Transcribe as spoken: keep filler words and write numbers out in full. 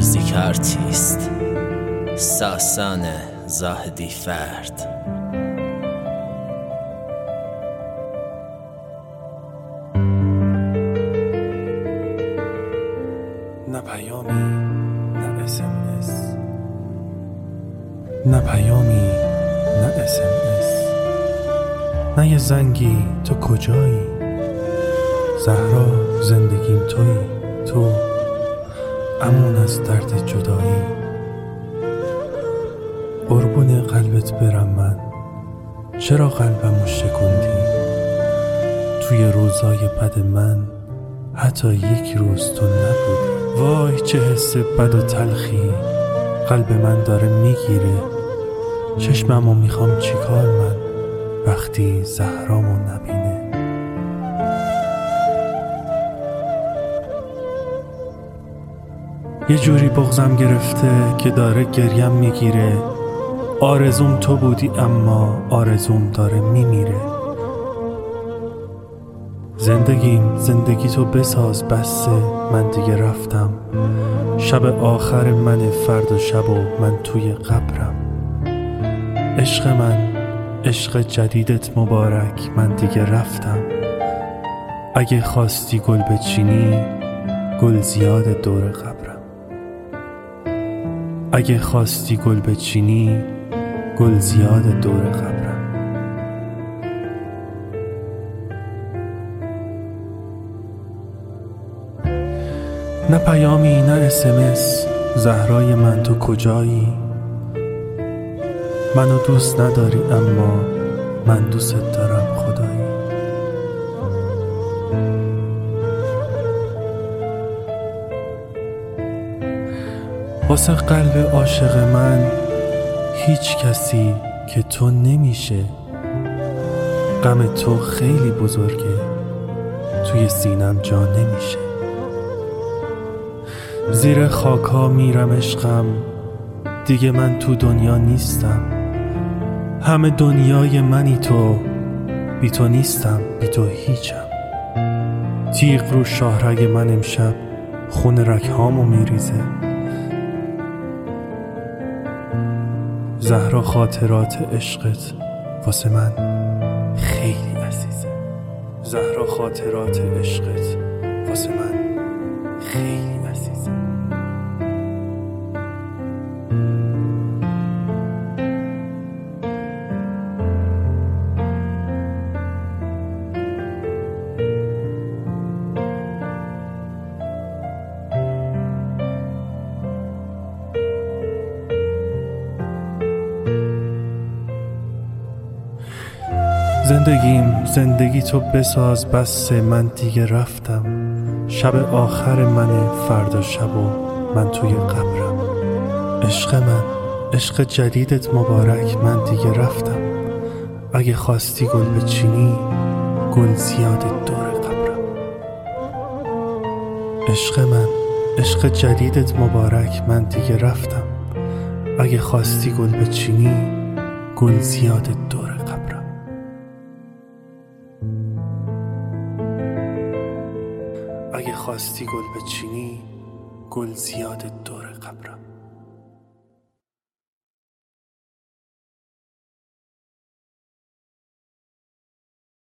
موزیک آرتیست ساسان زاهدی فرد. نه پیامی نه اس ام اس، نه پیامی نه اس ام اس، نه یه زنگی تو کجایی؟ زهرا زندگیم تویی، تو امون از درد جدایی. قربون قلبت برم من، چرا قلبمو شکندی؟ توی روزای بد من حتی یک روز تو نبودی. وای چه حس بد و تلخی قلب من داره میگیره. چشممو میخوام چیکار من وقتی زهرامو نبینه. یه جوری بغضم گرفته که داره گریم میگیره. آرزوم تو بودی اما آرزوم داره میمیره. زندگیم زندگی تو بساز بسه، من دیگه رفتم. شب آخر من فرد و شب و من توی قبرم. عشق من عشق جدیدت مبارک، من دیگه رفتم. اگه خواستی گل بچینی گل زیاد دور قبرم. اگه خواستی گل بچینی گل زیاد دور قبرم. نه پیامی نه اس ام اس، زهرای من تو کجایی؟ منو دوست نداری اما من دوست دارم خدایی. واسه قلب عاشق من هیچ کسی که تو نمیشه. غم تو خیلی بزرگه، توی سینم جا نمیشه. زیر خاکا میرم عشقم، دیگه من تو دنیا نیستم. همه دنیای منی تو، بی تو نیستم، بی تو هیچم. تیغ رو شاهرگ من امشب خون رگهامو میریزه. زهرا خاطرات عشقت واسه من خیلی عزیزه. زهرا خاطرات عشقت واسه من خیلی عزیزه. زندگیم زندگی تو بساز بسه، من دیگه رفتم. شب آخر من فردا شب و من توی قبرم. عشق من عشق جدیدت مبارک، من دیگه رفتم. اگه خواستی گل بچینی گل زیاد دور قبرم. عشق من عشق جدیدت مبارک، من دیگه رفتم. اگه خواستی گل بچینی گل زیاد دور قبرم. اگه خواستی گل بچینی گل زیاد دور قبرم.